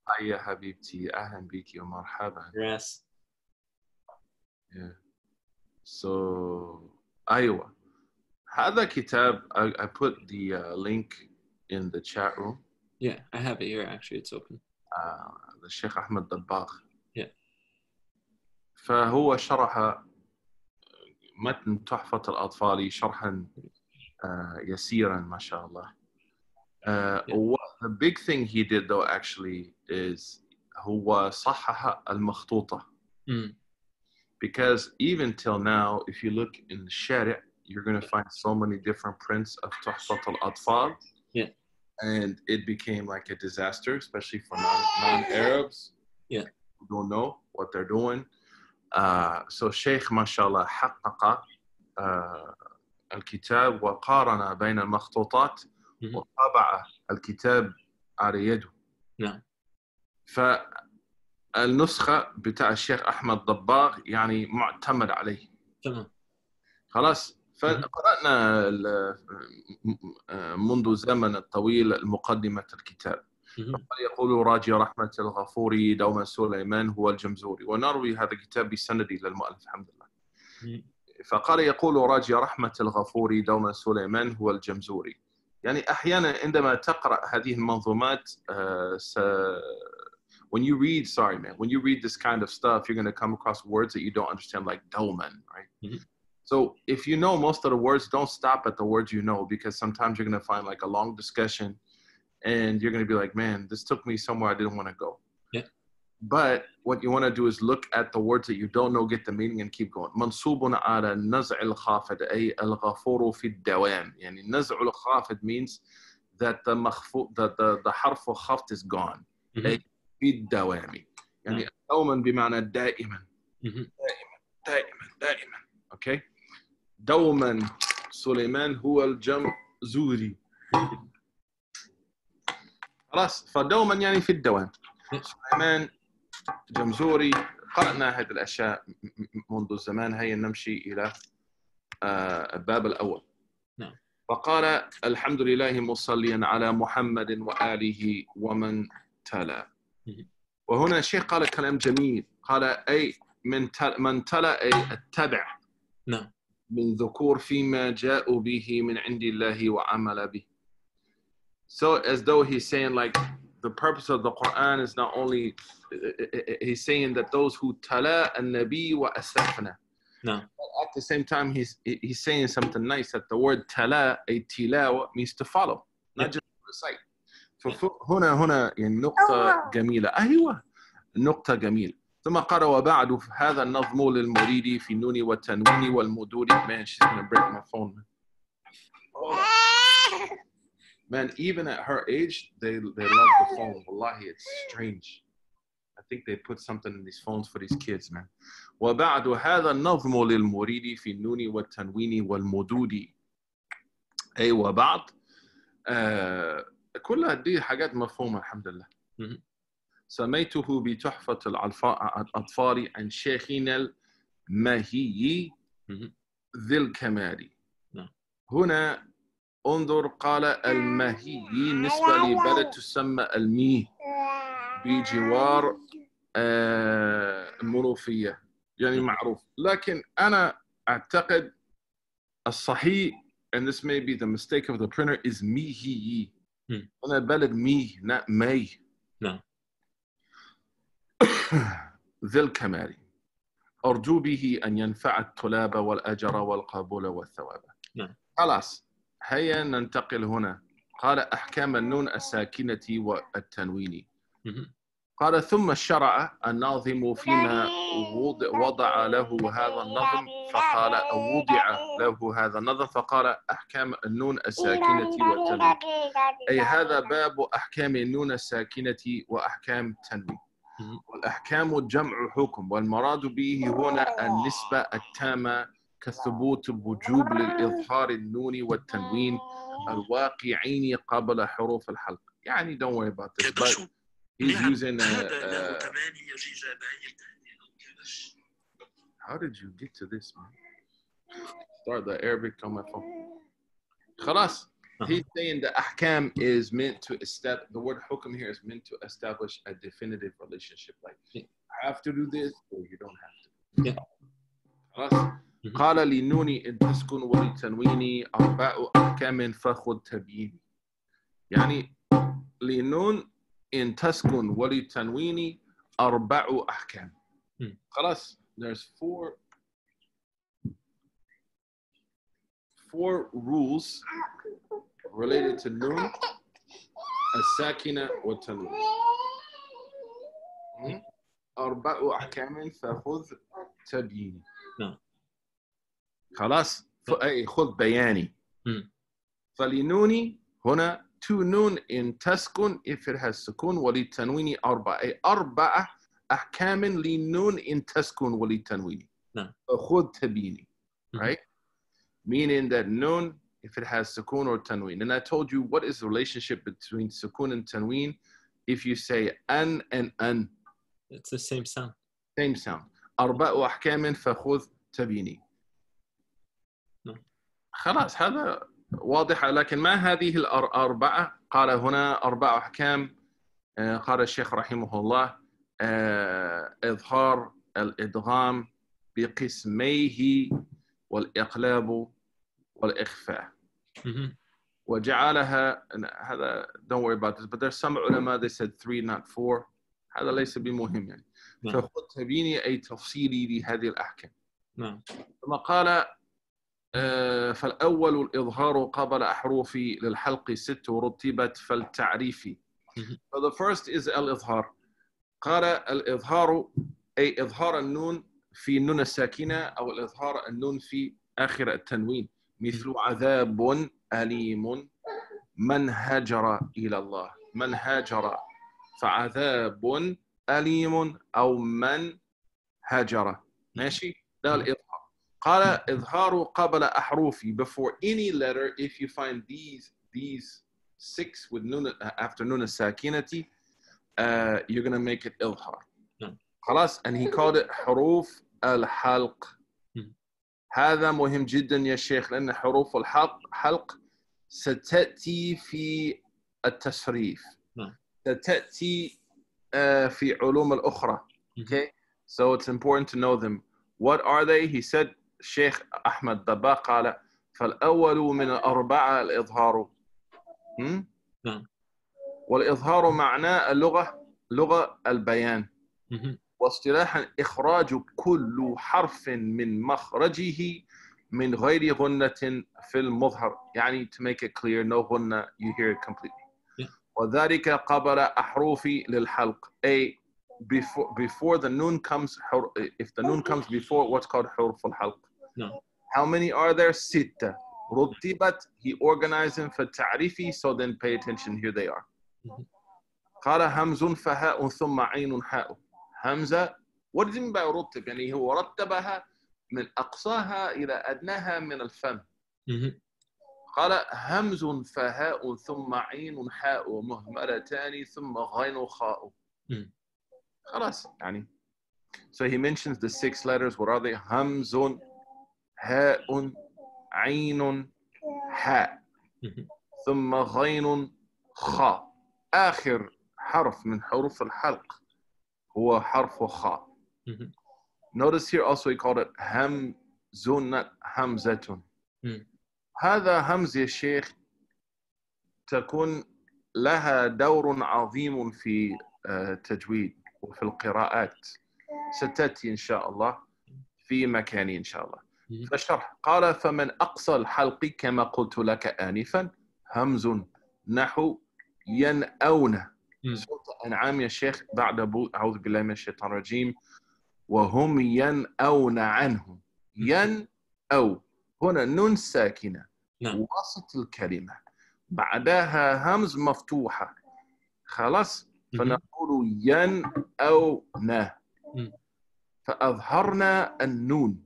يا حبيبتي أهلا بيكي ومرحبا. Yes. Yeah. So أيوة هذا كتاب I put the link in the chat room. Yeah, I have it here actually. It's open. الشيخ أحمد دباغ. Yeah. فهو شرح متن تحفة الأطفال شرحا يسيرا ما شاء الله. The big thing he did though actually is هو صحح المخطوطة. Because even till now if you look in the شارع you're going to find so many different prints of تحفة الأطفال. Yeah. And it became like a disaster, especially for non-Arabs. Yeah. Who don't know what they're doing. So Sheikh MashaAllah حقق الكتاب وقارن بين المخطوطات وطبع الكتاب على يده. نعم. فالنسخة بتاع الشيخ أحمد ضباغ يعني معتمد عليه. تمام. خلاص. فقرأنا منذ زمن طويل مقدمة الكتاب. يقول راجي رحمة الغفوري دوما سليمان هو الجمزوري ونروي هذا الكتاب بسندي للمؤلف الحمد لله. فقال يقول راجي رحمة الغفوري دوما سليمان هو الجمزوري. يعني أحيانا عندما تقرأ هذه المنظومات when you read this kind of stuff you're going to come across words that you don't understand like Doman, right? So if you know most of the words, don't stop at the words you know, because sometimes you're going to find like a long discussion and you're going to be like, man, this took me somewhere I didn't want to go. Yeah. But what you want to do is look at the words that you don't know, get the meaning and keep going. منصوب على النزع الخافض أي الغفور في الدوام. يعني النزع الخافض means that the حرف خفض is gone. أي في الدوام. يعني دوما بمعنى دائما. دائما. Okay. دوما سليمان هو الجمزوري. خلاص. فدوما يعني في الدوام. سليمان جمزوري. قرأنا هذه الأشياء منذ زمان. هيا نمشي إلى الباب الأول. نعم. فقال الحمد لله مصليا على محمد وآله ومن تلا. وهنا الشيخ قال كلام جميل. قال أي من تلا أي اتبع. نعم. من ذكور فيما جاءوا به من عند الله وعمل به. So as though he's saying like the purpose of the Quran is not only, he's saying that those who tala an-nabi wa asafna. No. At the same time he's saying something nice, that the word tala, a tilawa, means to follow, not just recite. فهنا يعني نقطة جميلة. أيوة نقطة جميلة. ثم قال وبعد هذا النظم للمريد في النون والتنوين والمدود. Man, she's gonna break my phone. Man, even at her age, they love the phone. Wallahi, it's strange. I think they put something in these phones for these kids, man. وبعد هذا النظم للمريد في النون والتنوين والمدود. أي وبعد كل هذه حاجات مفهومة الحمد لله. سميته بتحفة الأطفال عن شيخنا المهي ذي الكمال. هنا انظر قال المهي نسبة لبلد تسمى الميه بجوار المنوفية يعني معروف. لكن أنا أعتقد الصحيح, and this may be the mistake of the printer, is ميهي. هنا بلد ميه not مي. نعم. ذي الكمال أرجو به أن ينفع الطلاب والأجر والقبول والثواب. نعم. خلاص هيا ننتقل هنا. قال أحكام النون الساكنة والتنوين. قال ثم شرع الناظم فيما وضع له هذا النظم فقال أو وضع له هذا النظم فقال أحكام النون الساكنة والتنوين. أي هذا باب أحكام النون الساكنة وأحكام التنوين. والأحكام جمع حكم والمراد به هنا النسبة التامة كثبوت بوجوب للإظهار النون والتنوين الواقعين قبل حروف الحلق. يعني don't worry about this, but he's using how did you get to this, man? Start the Arabic on my phone. خلاص He's saying the ahkam is meant to establish, the word hukm here is meant to establish a definitive relationship. Like, you have to do this or you don't have to. خلاص. قال لنوني إن تسكن ولتنويني أربع أحكام فخذ تبييني. يعني لنون إن تسكن ولتنويني أربع أحكام. خلاص. There's four rules related to nun, الساكنة والتنوين. أربع أحكام فخذ تبييني. خلاص. أي خذ بياني. فلنوني هنا to nun in تسكن if it has سكون وللتنوين أربعة أي أربعة أحكام لنون in تسكن وللتنوين. فخذ تبييني. Right? Meaning that nun, if it has sukun or tanween. And I told you what is the relationship between sukun and tanween if you say an and an. It's the same sound. Same sound. أربع أحكام فخذ تبيني. خلاص هذا واضح. لكن ما هذه الأربعة؟ قال هنا أربع أحكام. قال الشيخ رحمه الله إظهار الإدغام بقسميه والإقلاب والإخفاء. وجعلها هذا don't worry about this but there's some ulama they said 3 not 4. هذا ليس بمهم يعني. فخذ تبيني أي تفصيلي لهذه الأحكام. ثم قال فالأول الإظهار قبل أحرفي للحلق 6 رتبت فالتعريف. So the first is الإظهار. قال الإظهار أي إظهار النون في النون الساكنة أو الإظهار النون في آخر التنوين مثل عذاب أليم من هاجر إلى الله. من هاجر فعذاب أليم أو من هاجر. ماشي؟ ده الإظهار. قال إظهار قبل أحرفي before any letter if you find these 6 with nun after nun الساكنة you're gonna make it إظهار. خلاص. And he called it حروف الحلق. هذا مهم جدا يا شيخ لأن حروف الحلق ستأتي في التصريف. ستأتي في علوم الأخرى. Okay? So it's important to know them. What are they? He said الشيخ أحمد ضباء قال فالأول من الأربعة الإظهار. والإظهار معناه لغة البيان. واصطلاحا إخراج كل حرف من مخرجه من غير غنة في المظهر. يعني to make it clear no غنة you hear it completely. وذلك قبل أحرفي للحلق. A before the noon comes if the noon comes before what's called حروف الحلق. How many are there? 6. رتبت he organized them for تعريفي so then pay attention here they are. قال همز فهاء ثم عين حاء. همزة what does it mean by رتب؟ يعني هو رتبها من أقصاها إلى أدناها من الفم. قال همز فهاء ثم عين حاء مهملتان ثم غين خاء. خلاص يعني. So he mentions the 6 letters. What are they? همز هاء عين حاء ثم غين خاء. آخر حرف من حروف الحلق هو حرف خاء. Notice here also he called it همزون not همزة. هذا همز يا شيخ تكون لها دور عظيم في التجويد وفي القراءات. ستأتي إن شاء الله في مكاني إن شاء الله. فالشرح قال فمن أقصى الحلق كما قلت لك آنفا همز نحو ينأون. سورة أنعام يا شيخ بعد أعوذ بالله من الشيطان الرجيم وهم ينأون عنه. ينأو هنا نون ساكنة وسط الكلمة بعدها همز مفتوحة. خلاص. فنقول ينأون فأظهرنا النون.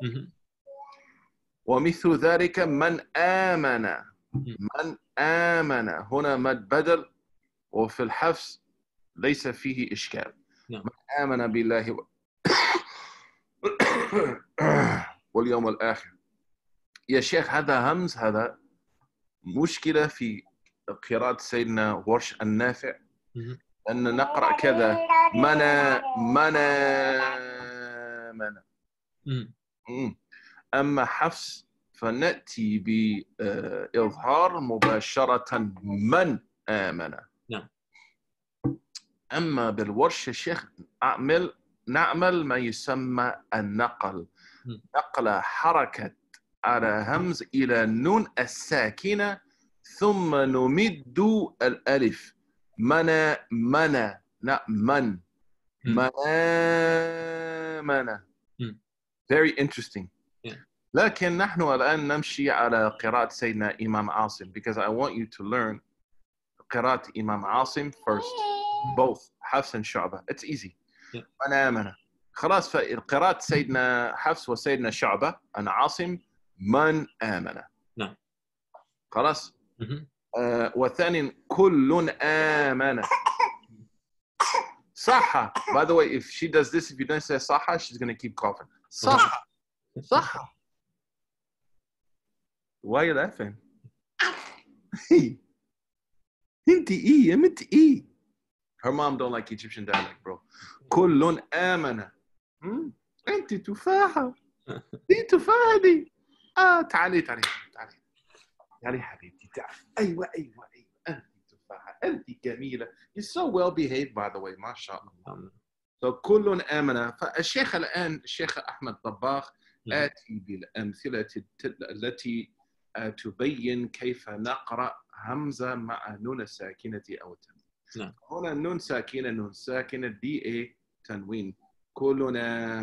ومثل ذلك من آمن. من آمن هنا مد بدل وفي الحفص ليس فيه إشكال. من آمن بالله واليوم الآخر. يا شيخ هذا همز هذا مشكلة في قراءة سيدنا ورش النافع أن نقرأ كذا منا منا منا. أما حفص فنأتي بإظهار مباشرة من آمن. نعم. أما بالورش الشيخ نعمل ما يسمى النقل. نقل حركة على همز إلى النون الساكنة ثم نمد الألف من من very interesting. لكن نحن الآن نمشي على قراءة سيدنا إمام عاصم because I want you to learn قراءة إمام عاصم first both حفص وشعبة. It's easy. من خلاص. فقراءة سيدنا حفص وسيدنا شعبة أنا عاصم من آمن. نعم. خلاص. والثاني كل آمن. صح. By the way, if she does this, if you don't say صح, she's going to keep coughing. صح. صح. Why are you laughing? انت ايه يا مت ايه. Her mom don't like Egyptian dialect, bro. كل آمن. انت تفاحة. دي تفاحة دي. تعالي حبيبتي تعالي. ايوه انت تفاحة. انت جميلة. You're so well behaved by the way. ما شاء الله. So كل آمن. فالشيخ الآن الشيخ أحمد طباخ آتي بالأمثلة التي تبين كيف نقرأ همزة مع نون الساكنة أو التنوين. هنا نون ساكنة دي إيه تنوين. كل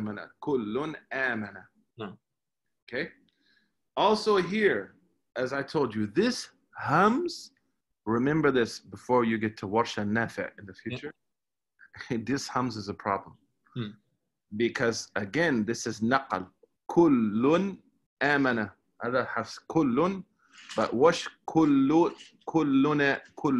آمن. Okay. Also here, as I told you, this hums. Remember this before you get to Warsh and Nafi' in the future. This hums is a problem because again, this is naqal. كل آمن. هذا حفص كل. But wash كلنا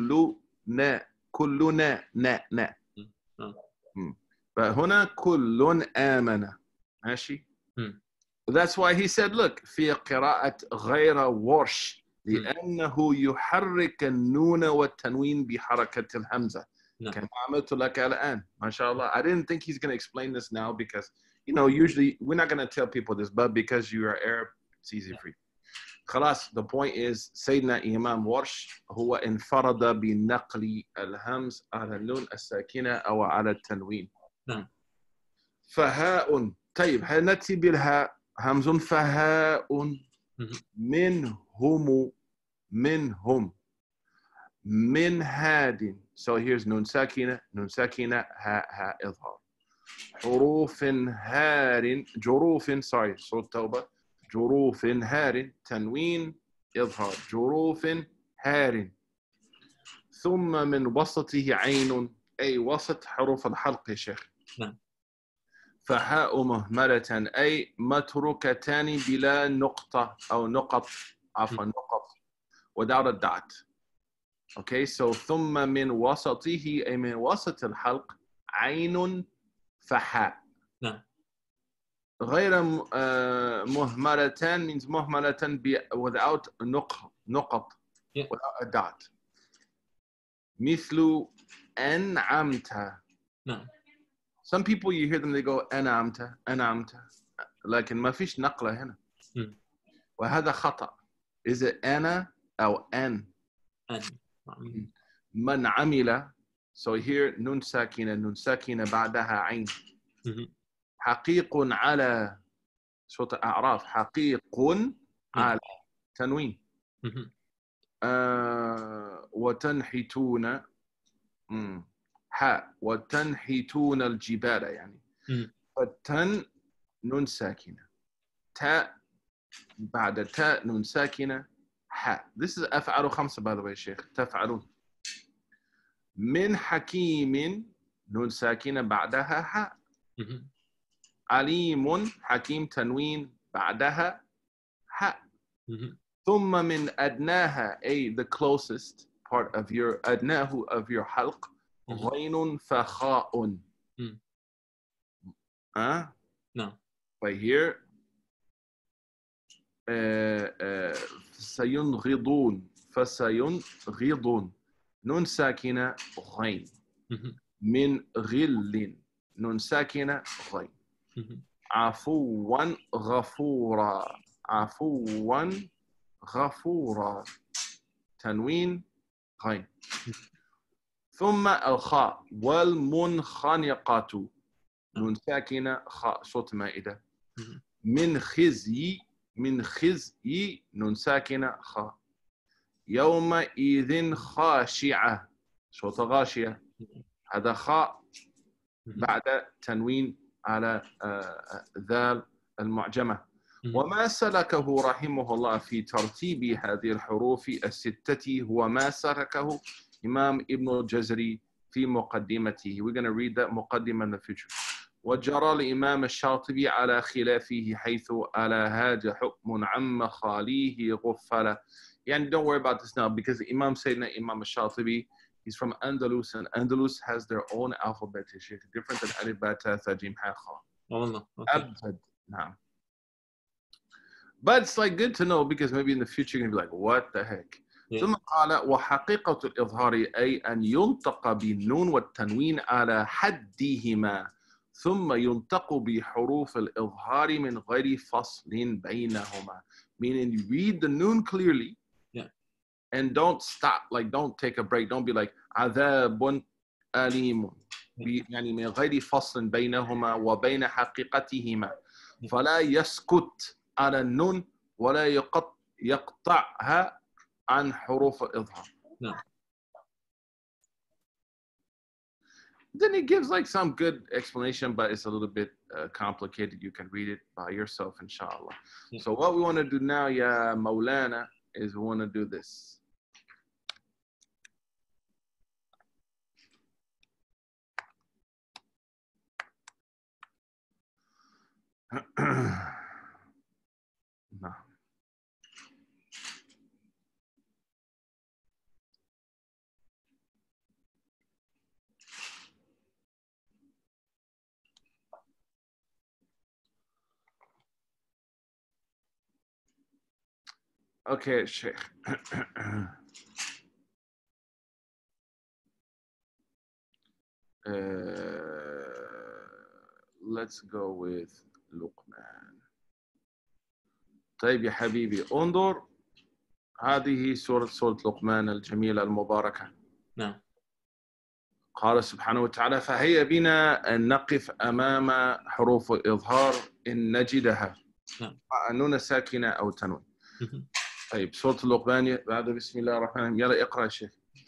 فهنا كل آمن. ماشي. That's why he said look في قراءة غير ورش لأنه يحرك النون والتنوين بحركة الهمزة كما عملت لك الآن. ما شاء الله. I didn't think he's going to explain this now because usually we're not going to tell people this, but because you are Arab it's easy for you. خلاص. The point is سيدنا إمام ورش هو انفرد بنقل الهمز على النون الساكنة أو على التنوين. فهاء. طيب هنأتي بالهاء همز فهاء منهم من هاد. So here's نون ساكنة هاء إظهار. حروف هار جروف صوت توبة. جروف هار تنوين إظهار. جروف هار. ثم من وسطه عين أي وسط حروف الحلق يا شيخ. فهاء مهملة أي متروكتان بلا نقطة أو نقط عفوا نقط without a dot. Okay, so ثم من وسطه أي من وسط الحلق عين فحاء. غير مهملتان means مهملة without نقط without a dot. مثل أنعمت. Some people you hear them they go أنعمت لكن ما فيش نقلة هنا. وهذا خطأ. Is it أنا أو أن؟ من عمل. So here نون ساكنة بعدها عين. حقيق على صوت أعراف. حقيق على تنوين. وتنحتون حاء وتنحتون الجبال يعني. فالتن نون ساكنة. تاء بعد تاء نون ساكنة حاء. This is أفعل 5 by the way شيخ. تفعلون. من حكيم نون ساكنة بعدها حاء. عليم حكيم تنوين بعدها حاء. ثم من أدناها أي the closest part of your أدناه of your حلق غين فخاء. No. Right here سينغضون فسينغضون نون ساكنة غين من غل نون ساكنة غين عفوا غفورا عفوا غفورا تنوين غين ثم الخاء والمنخنقة نون ساكنة خاء صوت مائدة من خزي نون ساكنة خاء يومئذ خاشعة صوت غاشية هذا خاء بعد تنوين على ذال المعجمة وما سلكه رحمه الله في ترتيب هذه الحروف الستة هو ما سلكه إمام ابن الجزري في مقدمته. We're going to read that مقدمة in the future. وجرى الإمام الشاطبي على خلافه حيث على هذا حكم عم خاليه غفلة. يعني don't worry about this now because Imam Sayyidina Imam al-Shatibi, he's from Andalus and Andalus has their own alphabet, different than Alif Ba Ta Tha Jim Ha Kha. والله. أبد نعم. But it's like good to know because maybe in the future you're going to be like, what the heck? ثم قال وحقيقة الإظهار أي أن ينطق بالنون والتنوين على حدهما ثم ينطق بحروف الإظهار من غير فصل بينهما. Meaning you read the noon clearly and don't stop, like don't take a break, don't be like عذاب أليم يعني من غير فصل بينهما وبين حقيقتهما فلا يسكت على النون ولا يقطعها عن حروف الإظهار. No. Then he gives like some good explanation, but it's a little bit complicated. You can read it by yourself, inshallah. Yeah. So what we want to do now, ya Maulana, is we want to do this. No. Okay, Sheikh. Let's go with Luqman. طيب يا حبيبي انظر هذه سورة لقمان الجميلة المباركة. نعم. قال سبحانه وتعالى فهيا بنا أن نقف أمام حروف الإظهار إن نجدها نون ساكنة أو تنوين. طيب سورة لقمان بعد بسم الله الرحمن الرحيم. يلا اقرأ يا شيخ.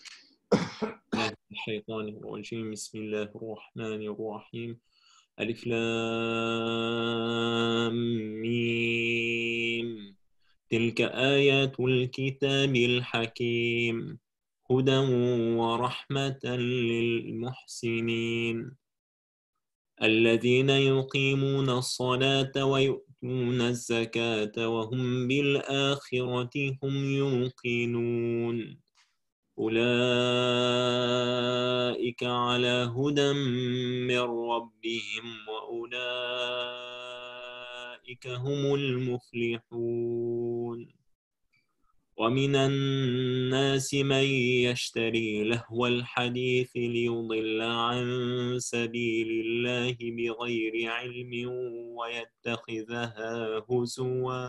الشيطان الرجيم بسم الله الرحمن الرحيم ألف لام ميم تلك آيات الكتاب الحكيم هدى ورحمة للمحسنين الذين يقيمون الصلاة ويؤتون الزكاة وهم بالآخرة هم يوقنون أولئك على هدى من ربهم وأولئك هم المفلحون ومن الناس من يشتري لهو الحديث ليضل عن سبيل الله بغير علم ويتخذها هزوا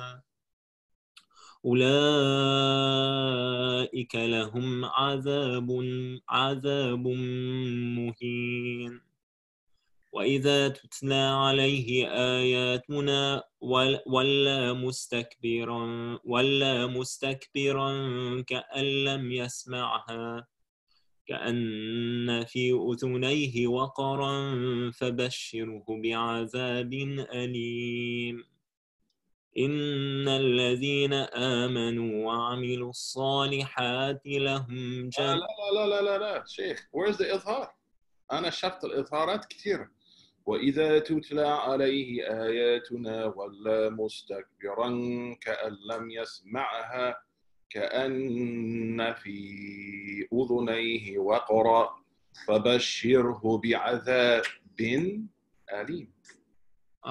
أولئك لهم عذاب مهين وإذا تتلى عليه آياتنا ولا مستكبرا كأن لم يسمعها كأن في أذنيه وقرا فبشره بعذاب أليم إن الذين آمنوا وعملوا الصالحات لهم جنة. لا شيخ where's the إظهار؟ أنا شفت الإظهارات كثيرة. وإذا تتلى عليه آياتنا ولا مستكبرا كأن لم يسمعها كأن في أذنيه وقرا فبشره بعذاب أليم.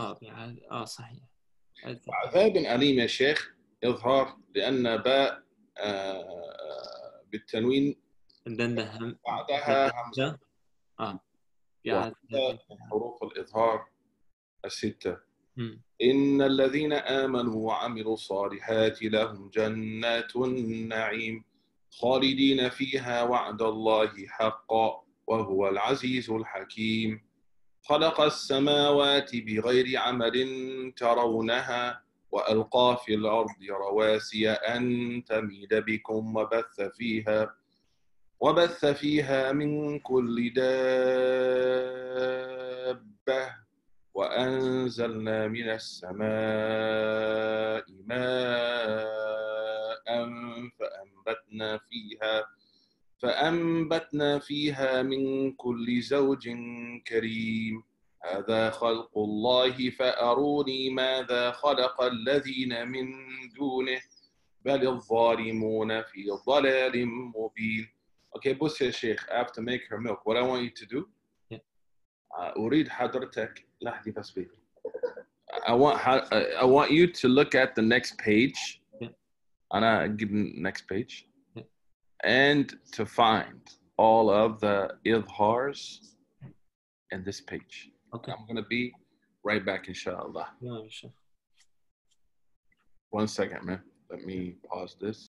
صحيح. عذاب أليم يا شيخ إظهار لأن باء بالتنوين بعدها همزة يعني حروف الإظهار الستة. إن الذين آمنوا وعملوا الصالحات لهم جنات النعيم خالدين فيها وعد الله حقا وهو العزيز الحكيم خلق السماوات بغير عمد ترونها وألقى في الأرض رواسي أن تميد بكم وبث فيها من كل دابة وأنزلنا من السماء ماء فأنبتنا فيها من كل زوج كريم هذا خلق الله فأروني ماذا خلق الذين من دونه بل الظالمون في ضلال مبين. Okay, بص يا شيخ, I have to make her milk. What I want you to do, أريد حضرتك لحظة بس بيبي. I want you to look at the next page. أنا أجيب next page. And to find all of the idhars in this page. Okay. I'm going to be right back, inshallah. Yeah, sure. 1 second, man. Let me pause this.